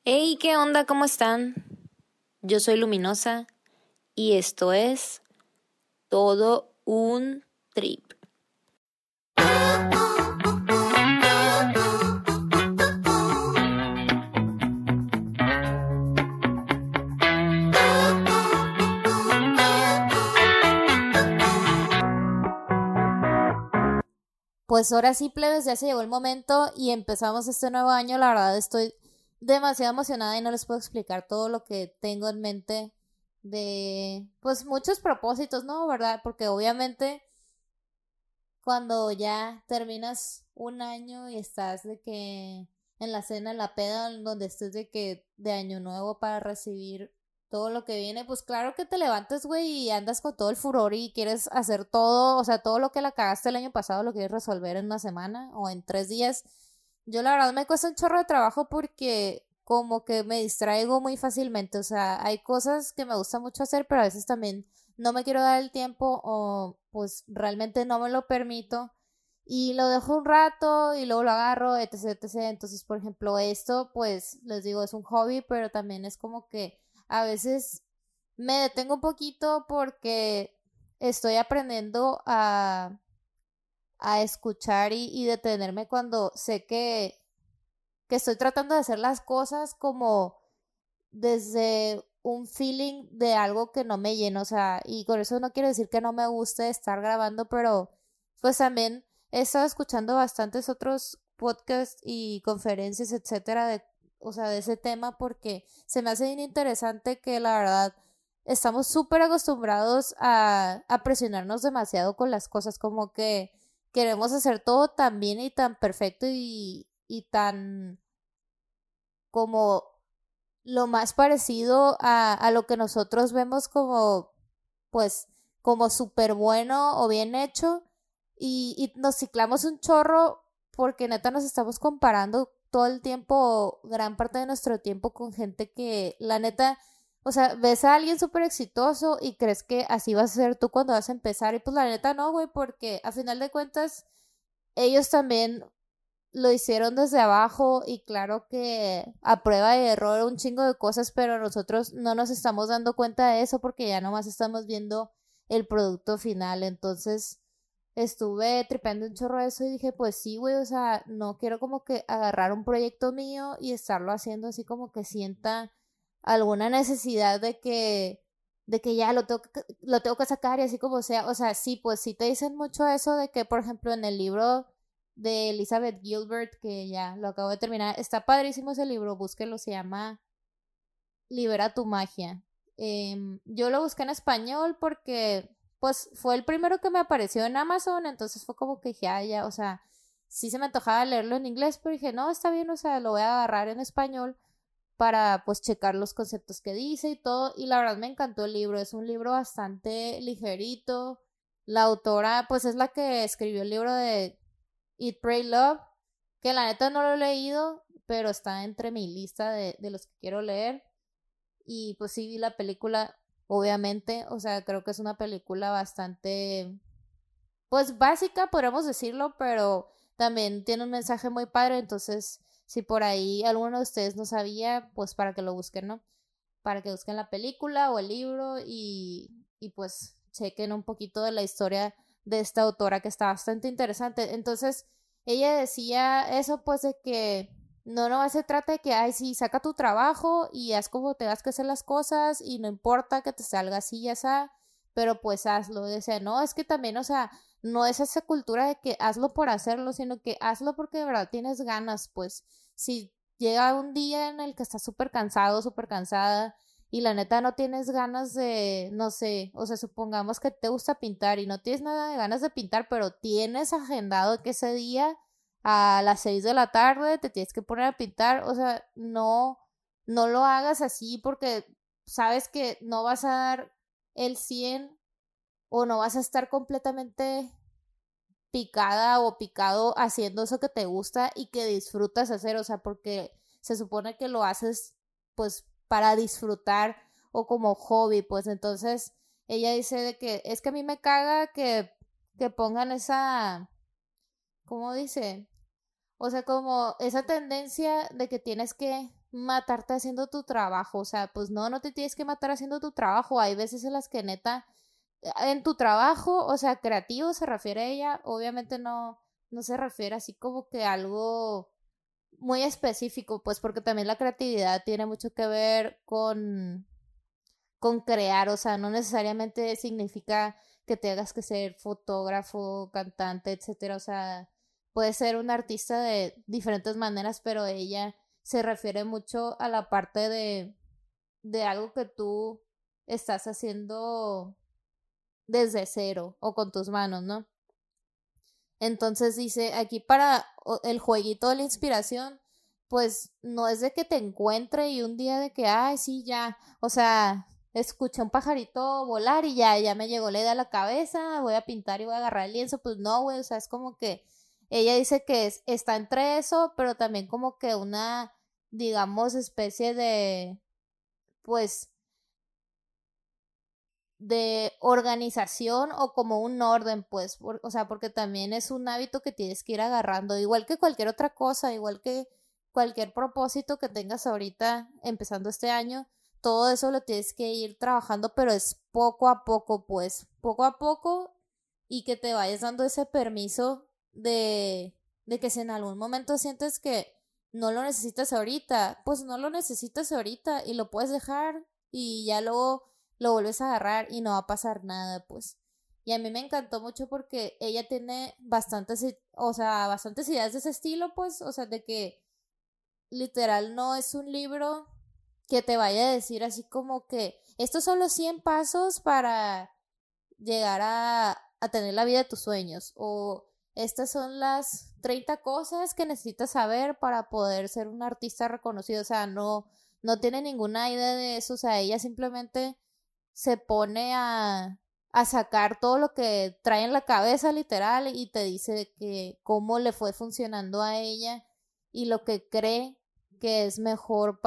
Hey, ¿qué onda? ¿Cómo están? Yo soy Luminosa y esto es todo un trip. Pues ahora sí, plebes, ya se llegó el momento y empezamos este nuevo año. La verdad estoy demasiado emocionada y no les puedo explicar todo lo que tengo en mente de, pues muchos propósitos, ¿no? ¿Verdad? Porque obviamente cuando ya terminas un año y estás de que en la cena, en la peda, en donde estés de que de año nuevo para recibir todo lo que viene, pues claro que te levantas, güey, y andas con todo el furor y quieres hacer todo, o sea, todo lo que la cagaste el año pasado lo quieres resolver en una semana o en 3 días. Yo la verdad me cuesta un chorro de trabajo porque como que me distraigo muy fácilmente, o sea, hay cosas que me gusta mucho hacer, pero a veces también no me quiero dar el tiempo o pues realmente no me lo permito y lo dejo un rato y luego lo agarro, etc, etc. Entonces, por ejemplo, esto pues les digo es un hobby, pero también es como que a veces me detengo un poquito porque estoy aprendiendo a escuchar y detenerme cuando sé que estoy tratando de hacer las cosas como desde un feeling de algo que no me llena, o sea, y con eso no quiero decir que no me guste estar grabando, pero pues también he estado escuchando bastantes otros podcasts y conferencias, etcétera, o sea, de ese tema porque se me hace bien interesante que la verdad estamos súper acostumbrados a presionarnos demasiado con las cosas, como que queremos hacer todo tan bien y tan perfecto y tan como lo más parecido a lo que nosotros vemos como, pues, como súper bueno o bien hecho y nos ciclamos un chorro porque neta nos estamos comparando todo el tiempo, gran parte de nuestro tiempo con gente que la neta, o sea, ves a alguien súper exitoso y crees que así vas a ser tú cuando vas a empezar y pues la neta no, güey, porque a final de cuentas ellos también lo hicieron desde abajo y claro que a prueba de error un chingo de cosas, pero nosotros no nos estamos dando cuenta de eso porque ya nomás estamos viendo el producto final. Entonces estuve tripeando un chorro de eso y dije, pues sí, güey, o sea, no quiero como que agarrar un proyecto mío y estarlo haciendo así como que sienta alguna necesidad de que ya lo tengo que sacar y así como sea, o sea, sí, pues sí te dicen mucho eso de que, por ejemplo, en el libro de Elizabeth Gilbert, que ya lo acabo de terminar. Está padrísimo ese libro, búsquelo, se llama Libera tu magia. Yo lo busqué en español porque pues fue el primero que me apareció en Amazon, entonces fue como que dije, ah, ya, o sea, sí se me antojaba leerlo en inglés, pero dije, no, está bien, o sea, lo voy a agarrar en español para pues checar los conceptos que dice y todo, y la verdad me encantó el libro, es un libro bastante ligerito. La autora pues es la que escribió el libro de Eat, Pray, Love, que la neta no lo he leído, pero está entre mi lista de los que quiero leer. Y pues sí vi la película, obviamente, o sea, creo que es una película bastante, pues básica, podríamos decirlo, pero también tiene un mensaje muy padre, entonces si por ahí alguno de ustedes no sabía, pues para que lo busquen, ¿no? Para que busquen la película o el libro y pues chequen un poquito de la historia de esta autora que está bastante interesante. Entonces, ella decía eso pues de que no se trata de que, ay, sí, saca tu trabajo y haz como tengas que hacer las cosas y no importa que te salga así, ya sea, pero pues hazlo. Decía, no, es que también, o sea, no es esa cultura de que hazlo por hacerlo, sino que hazlo porque de verdad tienes ganas, pues si llega un día en el que estás súper cansado, súper cansada y la neta no tienes ganas de, no sé, o sea, supongamos que te gusta pintar y no tienes nada de ganas de pintar, pero tienes agendado que ese día a las 6 de la tarde te tienes que poner a pintar, o sea, no lo hagas así porque sabes que no vas a dar el 100 o no vas a estar completamente picada o picado haciendo eso que te gusta y que disfrutas hacer, o sea, porque se supone que lo haces pues para disfrutar o como hobby, pues entonces ella dice de que es que a mí me caga que pongan esa, ¿cómo dice? O sea, como esa tendencia de que tienes que matarte haciendo tu trabajo, o sea, pues no te tienes que matar haciendo tu trabajo, hay veces en las que neta, en tu trabajo, o sea, creativo se refiere a ella, obviamente no se refiere así como que algo muy específico, pues porque también la creatividad tiene mucho que ver con crear, o sea, no necesariamente significa que tengas que ser fotógrafo, cantante, etcétera, o sea, puede ser un artista de diferentes maneras, pero ella se refiere mucho a la parte de algo que tú estás haciendo desde cero o con tus manos, ¿no? Entonces dice, aquí para el jueguito de la inspiración, pues no es de que te encuentre y un día de que, ay, sí, ya, o sea, escuché un pajarito volar y ya me llegó la idea a la cabeza, voy a pintar y voy a agarrar el lienzo, pues no, güey, o sea, es como que ella dice que está entre eso, pero también como que una, digamos, especie pues, de organización o como un orden, pues, o sea, porque también es un hábito que tienes que ir agarrando, igual que cualquier otra cosa, igual que cualquier propósito que tengas ahorita empezando este año, todo eso lo tienes que ir trabajando, pero es poco a poco, pues, poco a poco y que te vayas dando ese permiso de que si en algún momento sientes que no lo necesitas ahorita, pues no lo necesitas ahorita y lo puedes dejar y ya luego lo vuelves a agarrar y no va a pasar nada, pues. Y a mí me encantó mucho porque ella tiene bastantes, o sea, bastantes ideas de ese estilo, pues, o sea, de que literal no es un libro que te vaya a decir así como que estos son los 100 pasos para llegar a tener la vida de tus sueños o estas son las 30 cosas que necesitas saber para poder ser un artista reconocido, o sea, no tiene ninguna idea de eso, o sea, ella simplemente se pone a sacar todo lo que trae en la cabeza literal y te dice que cómo le fue funcionando a ella y lo que cree que es mejor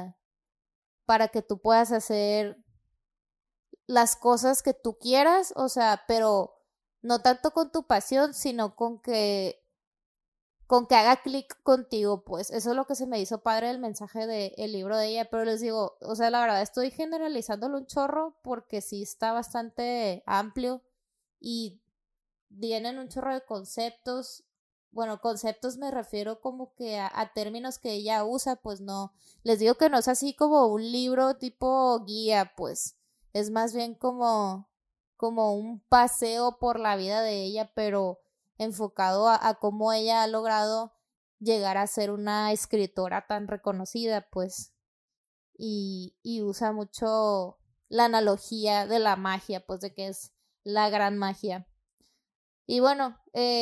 para que tú puedas hacer las cosas que tú quieras, o sea, pero no tanto con tu pasión, sino con que haga clic contigo, pues eso es lo que se me hizo padre del mensaje del libro de ella, pero les digo, o sea, la verdad estoy generalizándolo un chorro porque sí está bastante amplio y vienen un chorro de conceptos, bueno, conceptos me refiero como que a términos que ella usa, pues no, les digo que no es así como un libro tipo guía, pues es más bien como un paseo por la vida de ella, pero enfocado a cómo ella ha logrado llegar a ser una escritora tan reconocida, pues, y usa mucho la analogía de la magia, pues, de que es la gran magia. Y bueno,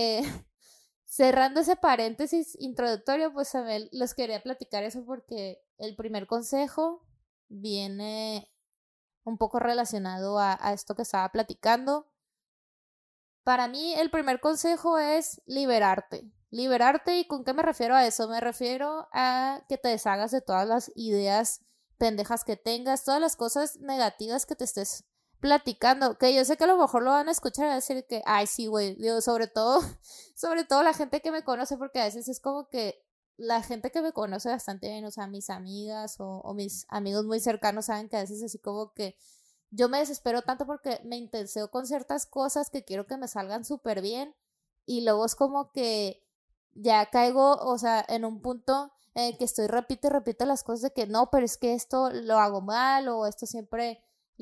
cerrando ese paréntesis introductorio, pues a ver, les quería platicar eso porque el primer consejo viene un poco relacionado a esto que estaba platicando. Para mí el primer consejo es liberarte. Liberarte, ¿y con qué me refiero a eso? Me refiero a que te deshagas de todas las ideas pendejas que tengas, todas las cosas negativas que te estés platicando, que yo sé que a lo mejor lo van a escuchar y a decir que, ay, sí, güey, digo, sobre todo, sobre todo la gente que me conoce, porque a veces es como que la gente que me conoce bastante bien, o sea, mis amigas o mis amigos muy cercanos saben que a veces así como que yo me desespero tanto porque me intenseo con ciertas cosas que quiero que me salgan súper bien y luego es como que ya caigo, o sea, en un punto en el que estoy repite y repite las cosas de que no, pero es que esto lo hago mal o esto siempre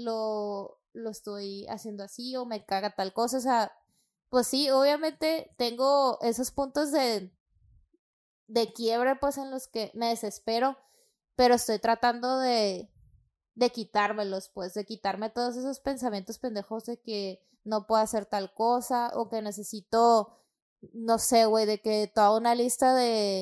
lo estoy haciendo así o me caga tal cosa, o sea, pues sí, obviamente tengo esos puntos de quiebre pues en los que me desespero, pero estoy tratando de quitármelos, pues, de quitarme todos esos pensamientos pendejos de que no puedo hacer tal cosa o que necesito, no sé, güey, de que toda una lista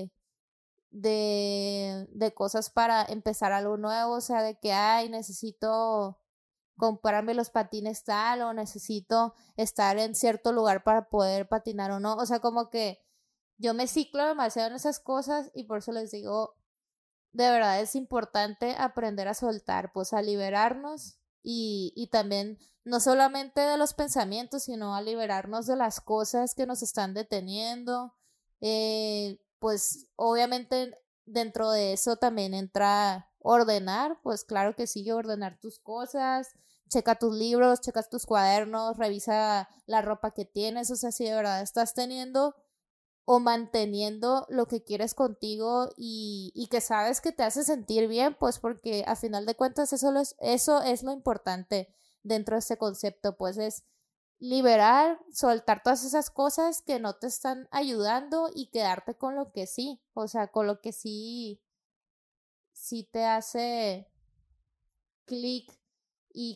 de cosas para empezar algo nuevo, o sea, de que, ay, necesito comprarme los patines tal o necesito estar en cierto lugar para poder patinar o no, o sea, como que yo me ciclo demasiado en esas cosas y por eso les digo, de verdad es importante aprender a soltar, pues a liberarnos y también no solamente de los pensamientos, sino a liberarnos de las cosas que nos están deteniendo. Pues obviamente dentro de eso también entra ordenar, pues claro que sí, ordenar tus cosas, checa tus libros, checa tus cuadernos, revisa la ropa que tienes, o sea, si de verdad estás teniendo o manteniendo lo que quieres contigo y que sabes que te hace sentir bien, pues porque a final de cuentas eso es lo importante dentro de este concepto, pues es liberar, soltar todas esas cosas que no te están ayudando y quedarte con lo que sí, o sea, con lo que sí te hace clic y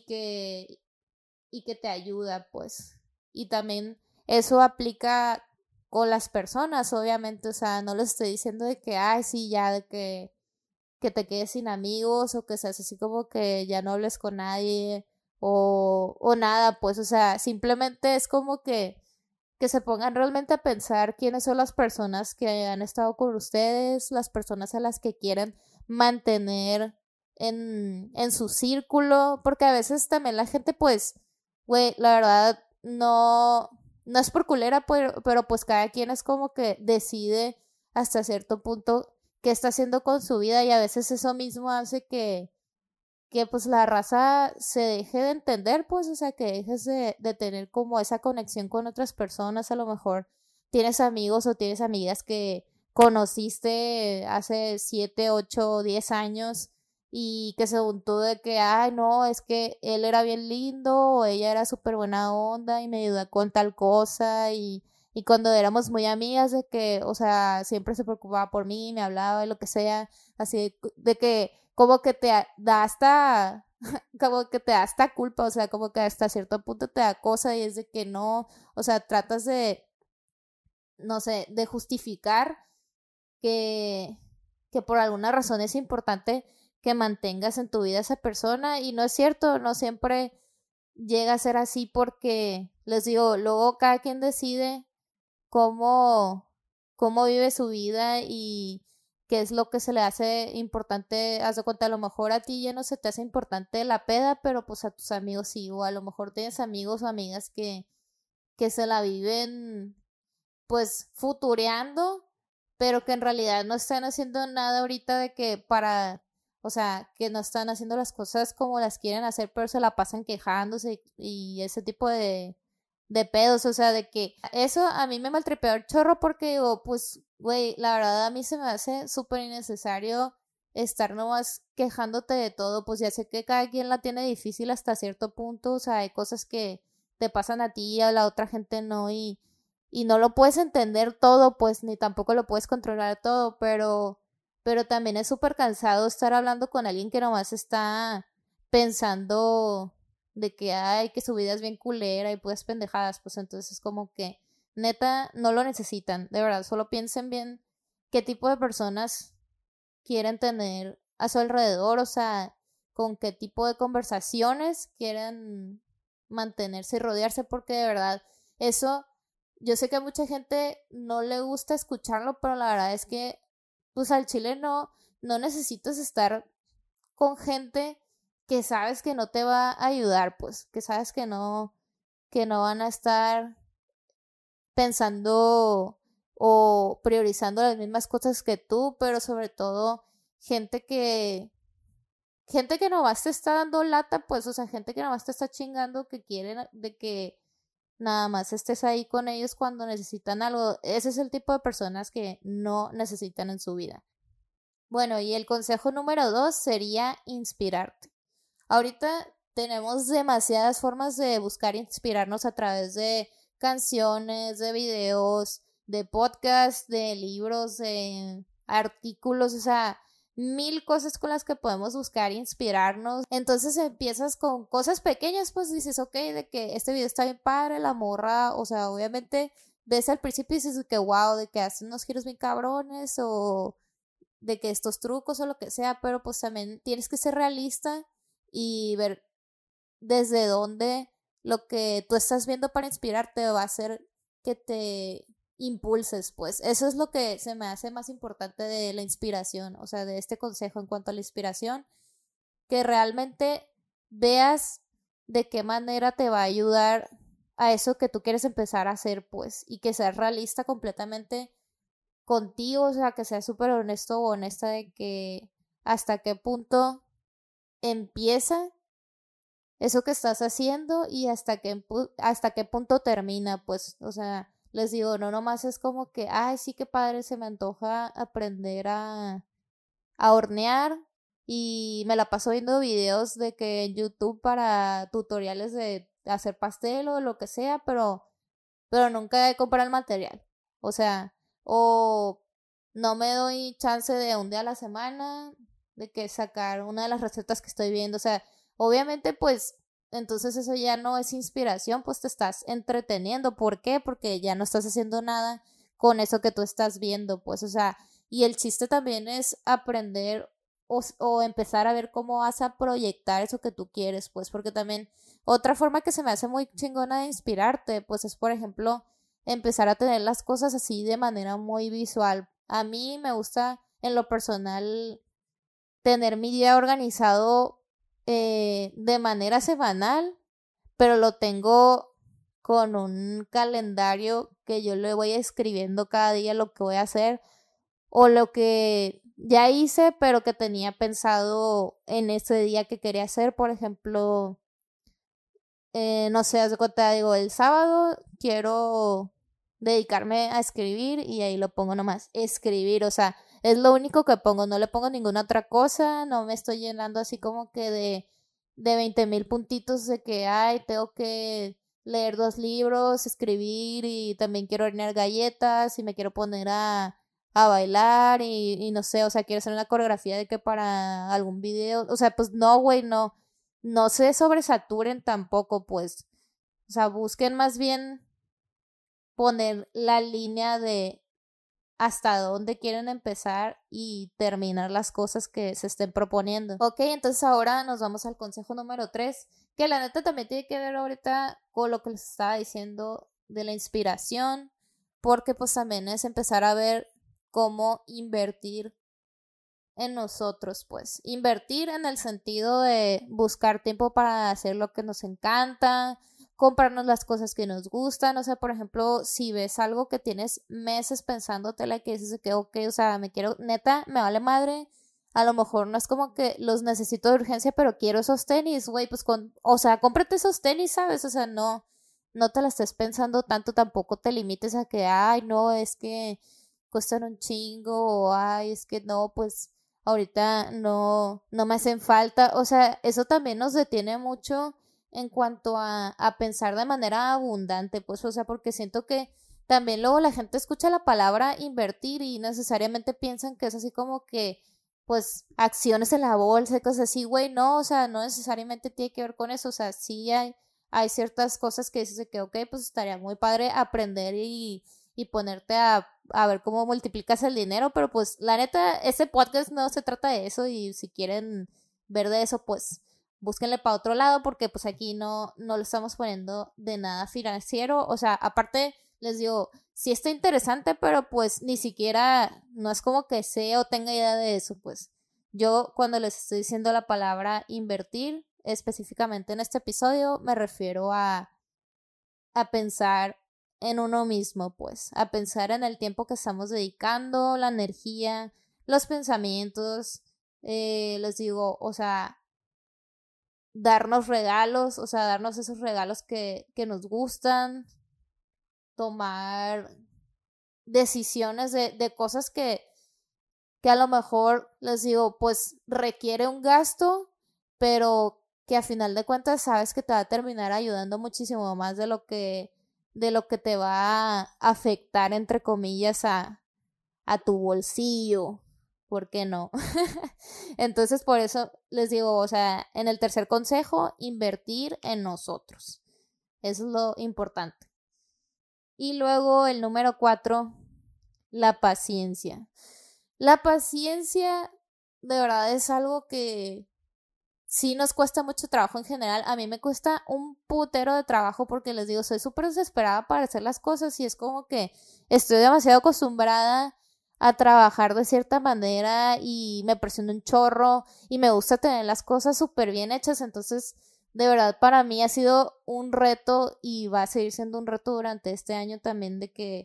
que te ayuda, pues. Y también eso aplica con las personas, obviamente, o sea, no les estoy diciendo de que, ay, sí, ya, de que te quedes sin amigos o que seas así como que ya no hables con nadie o nada, pues, o sea, simplemente es como que se pongan realmente a pensar quiénes son las personas que han estado con ustedes, las personas a las que quieren mantener en su círculo, porque a veces también la gente, pues, güey, la verdad, no es por culera, pero pues cada quien es como que decide hasta cierto punto qué está haciendo con su vida y a veces eso mismo hace que pues la raza se deje de entender, pues, o sea, que dejes de tener como esa conexión con otras personas, a lo mejor tienes amigos o tienes amigas que conociste hace 7, 8, 10 años y que según tú de que, ay, no, es que él era bien lindo o ella era súper buena onda y me ayudó con tal cosa y cuando éramos muy amigas de que, o sea, siempre se preocupaba por mí, me hablaba y lo que sea, así de que como que da hasta, como que te da hasta culpa, o sea, como que hasta cierto punto te da cosa y es de que no, o sea, tratas de, no sé, de justificar que, que por alguna razón es importante que mantengas en tu vida a esa persona y no es cierto, no siempre llega a ser así porque, les digo, luego cada quien decide cómo, cómo vive su vida y qué es lo que se le hace importante. Haz de cuenta, a lo mejor a ti ya no se te hace importante la peda, pero pues a tus amigos sí, o a lo mejor tienes amigos o amigas que se la viven pues futureando, pero que en realidad no están haciendo nada ahorita de que para, o sea, que no están haciendo las cosas como las quieren hacer, pero se la pasan quejándose y ese tipo de pedos, o sea, de que eso a mí me maltripeó el chorro porque digo, pues, güey, la verdad a mí se me hace súper innecesario estar nomás quejándote de todo, pues ya sé que cada quien la tiene difícil hasta cierto punto, o sea, hay cosas que te pasan a ti y a la otra gente no, y no lo puedes entender todo, pues ni tampoco lo puedes controlar todo, pero también es súper cansado estar hablando con alguien que nomás está pensando de que, ay, que su vida es bien culera y pues pendejadas, pues entonces es como que, neta, no lo necesitan, de verdad, solo piensen bien qué tipo de personas quieren tener a su alrededor, o sea, con qué tipo de conversaciones quieren mantenerse y rodearse, porque de verdad, eso, yo sé que a mucha gente no le gusta escucharlo, pero la verdad es que, pues al chile no necesitas estar con gente que sabes que no te va a ayudar, pues, que sabes que no van a estar pensando o priorizando las mismas cosas que tú, pero sobre todo gente que nomás te está dando lata, pues, o sea, gente que nomás te está chingando, que quieren de que nada más estés ahí con ellos cuando necesitan algo. Ese es el tipo de personas que no necesitan en su vida. Bueno, y el consejo número 2 sería inspirarte. Ahorita tenemos demasiadas formas de buscar inspirarnos a través de canciones, de videos, de podcasts, de libros, de artículos, o sea, mil cosas con las que podemos buscar inspirarnos. Entonces empiezas con cosas pequeñas, pues dices, ok, de que este video está bien padre, la morra, o sea, obviamente ves al principio y dices que wow, de que hacen unos giros bien cabrones o de que estos trucos o lo que sea, pero pues también tienes que ser realista y ver desde dónde lo que tú estás viendo para inspirarte va a hacer que te impulses, pues eso es lo que se me hace más importante de la inspiración, o sea, de este consejo en cuanto a la inspiración, que realmente veas de qué manera te va a ayudar a eso que tú quieres empezar a hacer, pues, y que seas realista completamente contigo, o sea, que seas súper honesto o honesta de que hasta qué punto empieza eso que estás haciendo y hasta qué punto termina, pues, o sea, les digo, no nomás es como que, ay, sí, qué padre, se me antoja aprender a hornear y me la paso viendo videos de que en YouTube para tutoriales de hacer pastel o lo que sea, pero nunca he comprado el material. O sea, o no me doy chance de un día a la semana de que sacar una de las recetas que estoy viendo. O sea, obviamente pues entonces eso ya no es inspiración, pues te estás entreteniendo. ¿Por qué? Porque ya no estás haciendo nada con eso que tú estás viendo, pues, o sea, y el chiste también es aprender o empezar a ver cómo vas a proyectar eso que tú quieres, pues, porque también otra forma que se me hace muy chingona de inspirarte, pues es, por ejemplo, empezar a tener las cosas así de manera muy visual. A mí me gusta, en lo personal, tener mi día organizado de manera semanal, pero lo tengo con un calendario que yo le voy escribiendo cada día lo que voy a hacer o lo que ya hice, pero que tenía pensado en ese día que quería hacer. Por ejemplo, no sé, haz de cuenta, digo, el sábado quiero dedicarme a escribir y ahí lo pongo nomás, escribir, o sea, es lo único que pongo, no le pongo ninguna otra cosa, no me estoy llenando así como que de 20,000 puntitos de que, ay, tengo que leer 2 libros, escribir y también quiero hornear galletas y me quiero poner a bailar y no sé, o sea, quiero hacer una coreografía de que para algún video, o sea, pues no, güey, no se sobresaturen tampoco, pues. O sea, busquen más bien poner la línea de hasta dónde quieren empezar y terminar las cosas que se estén proponiendo. Ok, entonces ahora nos vamos al consejo número 3, que la neta también tiene que ver ahorita con lo que les estaba diciendo de la inspiración, porque pues también es empezar a ver cómo invertir en nosotros, pues. Invertir en el sentido de buscar tiempo para hacer lo que nos encanta, comprarnos las cosas que nos gustan. O sea, por ejemplo, si ves algo que tienes meses pensándotela y que dices que, ok, o sea, me quiero, neta, me vale madre. A lo mejor no es como que los necesito de urgencia, pero quiero esos tenis, güey, pues o sea, cómprate esos tenis, ¿sabes? O sea, no te la estés pensando tanto, tampoco te limites a que, ay, no, es que cuestan un chingo, o ay, es que no, pues ahorita no me hacen falta. O sea, eso también nos detiene mucho en cuanto a pensar de manera abundante, pues, o sea, porque siento que también luego la gente escucha la palabra invertir y necesariamente piensan que es así como que, pues, acciones en la bolsa y cosas así, güey, no, o sea, no necesariamente tiene que ver con eso, o sea, sí hay ciertas cosas que dices de que, ok, pues estaría muy padre aprender y ponerte a ver cómo multiplicas el dinero, pero pues la neta, ese podcast no se trata de eso y si quieren ver de eso, pues búsquenle para otro lado porque pues aquí no lo estamos poniendo de nada financiero, o sea, aparte les digo, sí está interesante, pero pues ni siquiera, no es como que sé o tenga idea de eso, pues yo cuando les estoy diciendo la palabra invertir, específicamente en este episodio, me refiero a pensar en uno mismo, pues, a pensar en el tiempo que estamos dedicando, la energía, los pensamientos, les digo, o sea, darnos regalos, o sea, darnos esos regalos que nos gustan, tomar decisiones de cosas que a lo mejor, les digo, pues requiere un gasto, pero que a final de cuentas sabes que te va a terminar ayudando muchísimo más de lo que te va a afectar, entre comillas, a tu bolsillo. ¿Por qué no? Entonces, por eso les digo, o sea, en el tercer consejo, invertir en nosotros. Eso es lo importante. Y luego el número 4, la paciencia. La paciencia de verdad es algo que sí nos cuesta mucho trabajo en general. A mí me cuesta un putero de trabajo porque les digo, soy súper desesperada para hacer las cosas y es como que estoy demasiado acostumbrada a trabajar de cierta manera y me presiono un chorro y me gusta tener las cosas súper bien hechas. Entonces, de verdad, para mí ha sido un reto y va a seguir siendo un reto durante este año también de que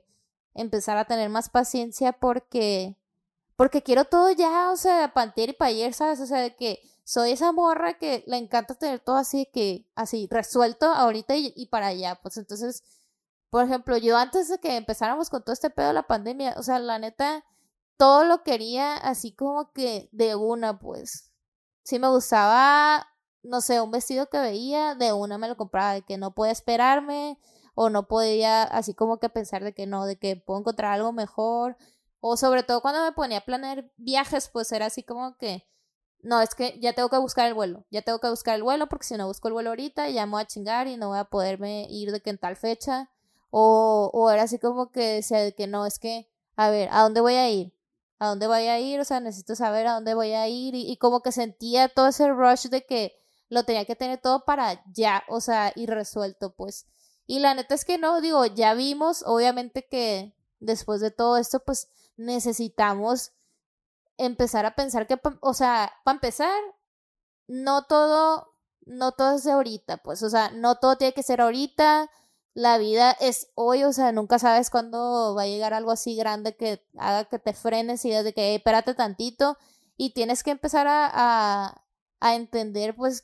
empezar a tener más paciencia porque quiero todo ya, o sea, pantear y payer, ¿sabes? O sea, de que soy esa morra que le encanta tener todo así, que así, resuelto ahorita y para allá. Pues entonces, por ejemplo, yo antes de que empezáramos con todo este pedo de la pandemia, o sea, la neta, todo lo quería así como que de una, pues. Si me gustaba, no sé, un vestido que veía, de una me lo compraba, de que no podía esperarme, o no podía así como que pensar de que no, de que puedo encontrar algo mejor. O sobre todo cuando me ponía a planear viajes, pues era así como que, no, es que ya tengo que buscar el vuelo, ya tengo que buscar el vuelo porque si no busco el vuelo ahorita ya me voy a chingar y no voy a poderme ir de que en tal fecha. O era así como que decía de que no, es que, a ver, ¿a dónde voy a ir? ¿A dónde voy a ir? O sea, necesito saber a dónde voy a ir y como que sentía todo ese rush de que lo tenía que tener todo para ya, o sea, y resuelto, pues. Y la neta es que no, digo, ya vimos, obviamente que después de todo esto, pues necesitamos empezar a pensar que, o sea, para empezar, no todo, no todo es de ahorita, pues, o sea, no todo tiene que ser ahorita, la vida es hoy, o sea, nunca sabes cuándo va a llegar algo así grande que haga que te frenes y desde que, espérate tantito, y tienes que empezar a entender, pues,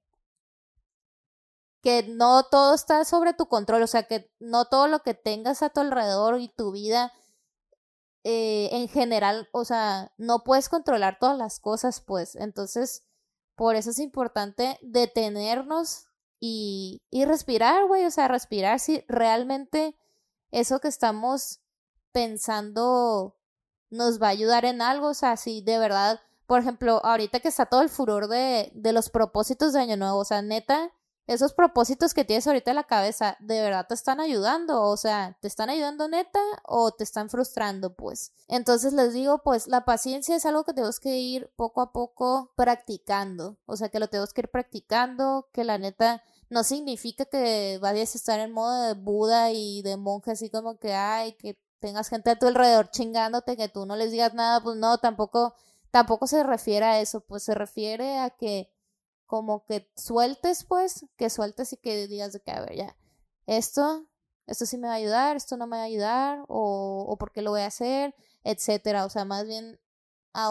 que no todo está sobre tu control, o sea, que no todo lo que tengas a tu alrededor y tu vida en general, o sea, no puedes controlar todas las cosas, pues. Entonces, por eso es importante detenernos y respirar, güey. O sea, respirar si realmente eso que estamos pensando nos va a ayudar en algo. O sea, si de verdad, por ejemplo, ahorita que está todo el furor de los propósitos de Año Nuevo, o sea, neta, esos propósitos que tienes ahorita en la cabeza, ¿de verdad te están ayudando? O sea, ¿te están ayudando neta o te están frustrando, pues? Entonces les digo, pues la paciencia es algo que tenemos que ir poco a poco practicando. O sea, que lo tenemos que ir practicando, que la neta no significa que vayas a estar en modo de Buda y de monje, así como que, ay, que tengas gente a tu alrededor chingándote, que tú no les digas nada, pues no, tampoco se refiere a eso, pues se refiere a que como que sueltes, pues, que sueltes y que digas de que, a ver, ya, esto, esto sí me va a ayudar, esto no me va a ayudar, o por qué lo voy a hacer, etcétera. O sea, más bien a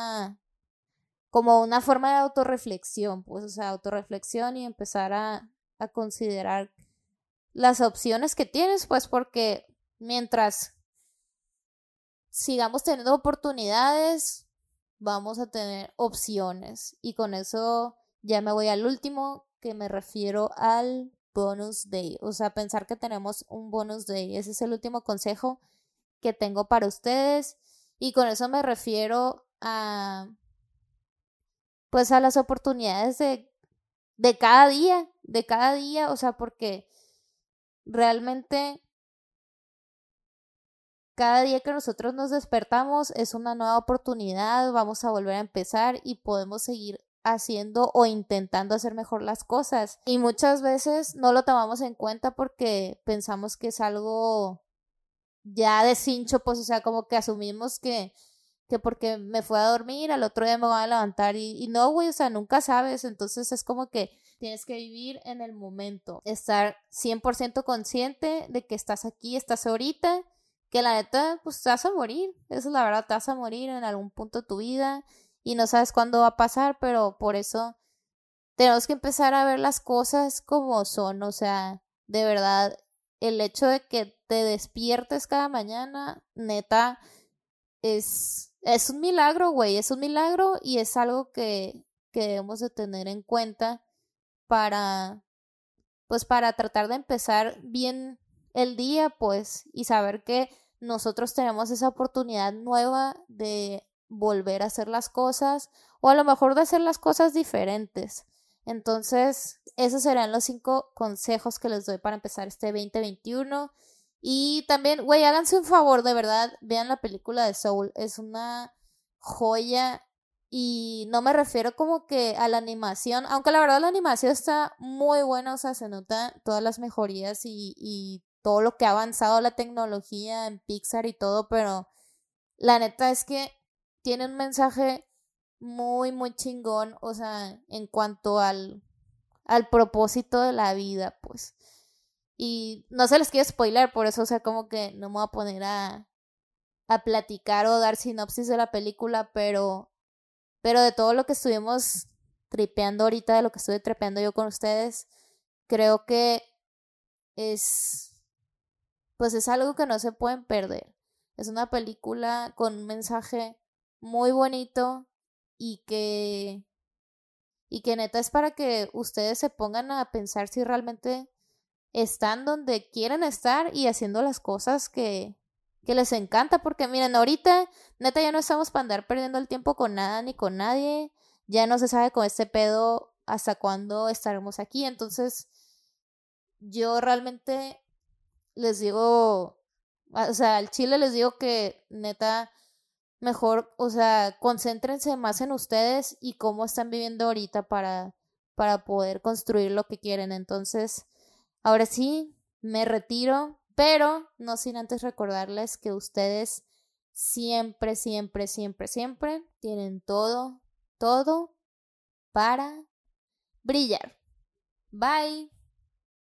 como una forma de autorreflexión, pues, o sea, autorreflexión y empezar a considerar las opciones que tienes, pues, porque mientras sigamos teniendo oportunidades, vamos a tener opciones. Y con eso ya me voy al último, que me refiero al bonus day. O sea, pensar que tenemos un bonus day. Ese es el último consejo que tengo para ustedes. Y con eso me refiero a, pues, a las oportunidades de cada día. O sea, porque realmente cada día que nosotros nos despertamos es una nueva oportunidad, vamos a volver a empezar y podemos seguir haciendo o intentando hacer mejor las cosas. Y muchas veces no lo tomamos en cuenta porque pensamos que es algo ya de cincho, pues, o sea, como que asumimos que porque me fui a dormir, al otro día me voy a levantar y no, güey, o sea, nunca sabes. Entonces es como que tienes que vivir en el momento, estar 100% consciente de que estás aquí, estás ahorita, que la neta, pues te vas a morir, eso es la verdad, te vas a morir en algún punto de tu vida y no sabes cuándo va a pasar, pero por eso tenemos que empezar a ver las cosas como son, o sea, de verdad, el hecho de que te despiertes cada mañana, neta, es un milagro, güey, es un milagro y es algo que debemos de tener en cuenta para, pues para tratar de empezar bien el día, pues, y saber que nosotros tenemos esa oportunidad nueva de volver a hacer las cosas o a lo mejor de hacer las cosas diferentes. Entonces, esos serán los 5 consejos que les doy para empezar este 2021. Y también, güey, háganse un favor, de verdad, vean la película de Soul, es una joya y no me refiero como que a la animación, aunque la verdad la animación está muy buena, o sea, se nota todas las mejorías y todo lo que ha avanzado la tecnología en Pixar y todo, pero la neta es que tiene un mensaje muy, muy chingón, o sea, en cuanto al propósito de la vida, pues. Y no se les quiero spoiler, por eso, o sea, como que no me voy a poner a platicar o dar sinopsis de la película, pero de todo lo que estuvimos tripeando ahorita, de lo que estuve tripeando yo con ustedes, creo que es, pues es algo que no se pueden perder. Es una película con un mensaje muy bonito y que neta es para que ustedes se pongan a pensar si realmente están donde quieren estar y haciendo las cosas que les encanta, porque miren, ahorita neta ya no estamos para andar perdiendo el tiempo con nada ni con nadie, ya no se sabe con este pedo hasta cuándo estaremos aquí, entonces yo realmente les digo, o sea, al chile les digo que neta mejor, o sea, concéntrense más en ustedes y cómo están viviendo ahorita para poder construir lo que quieren. Entonces, ahora sí, me retiro, pero no sin antes recordarles que ustedes siempre, siempre, siempre, siempre tienen todo, todo para brillar. Bye.